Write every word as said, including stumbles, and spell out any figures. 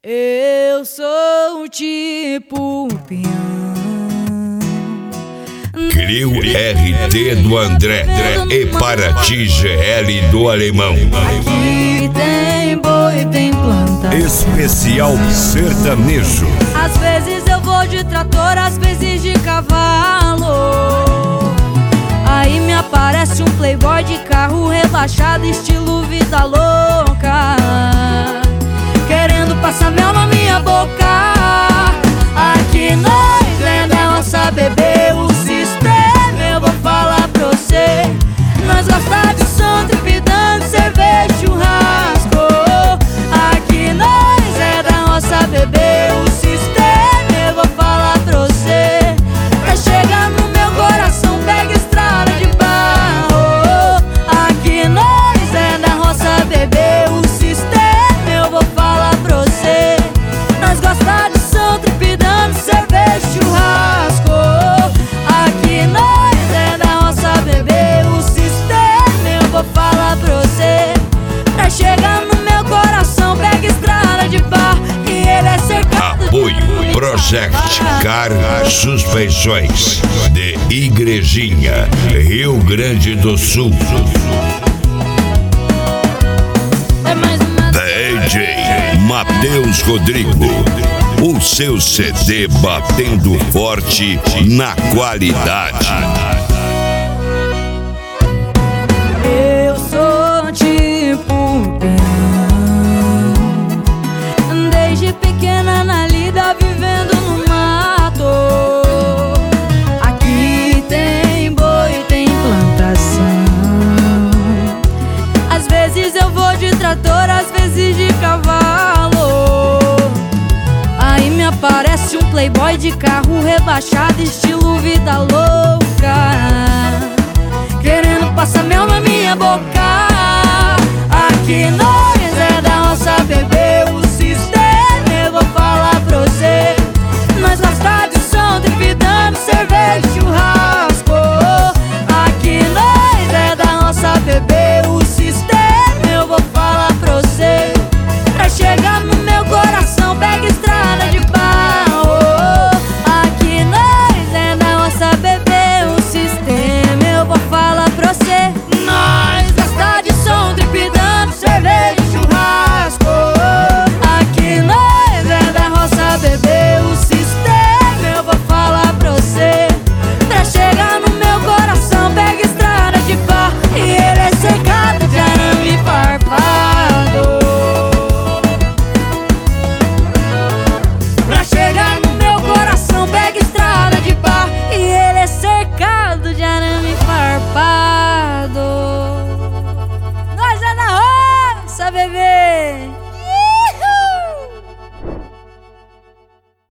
Eu sou tipo peão. Crio R T do André e Paraty G L do Alemão. Aqui tem boi, tem planta. Especial sertanejo. Às vezes eu vou de trator, às vezes de cavalo. Aí me aparece um playboy de carro rebaixado, estilo vida louca, querendo passar mel na minha boca. Aqui nós é da nossa bebê, o sistema eu vou falar pra você. Nós gosta de som, tripidando, cerveja, churrasco. Aqui nós é da nossa bebê, o sistema eu vou falar pra você. Pra chegar no meu coração, pega estrada de barro. Aqui nós é da nossa bebê, o sistema eu vou falar pra você. Nós gosta de som, tripidando, cerveja, churrasco. Aqui nós é da nossa bebê, o sistema eu vou falar pra você. Pra chegar no meu coração, pega estrada de barro e ele é cercado. Apoio Project Car Suspensões de Igrejinha, Rio Grande do Sul. É mais uma D J Matheus Rodrigo, o seu C D batendo forte na qualidade. Eu sou tipo um peão, desde pequena na lida, vivendo no mato. Aqui tem boi, tem plantação. Às vezes eu vou de trator, às vezes de cavalo. Aí me aparece um playboy de carro rebaixado, estilo vida louca, querendo passar mel na minha boca. Aqui nós é da nossa bebê,